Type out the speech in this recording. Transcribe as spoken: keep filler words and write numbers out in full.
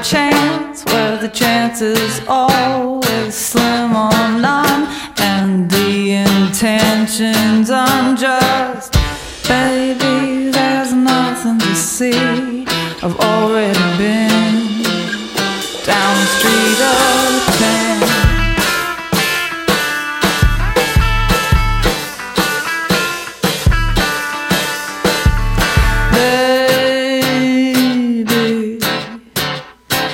chance where the chances always slim or none, and the intentions unjust. Baby, there's nothing to see. I've already been down the street.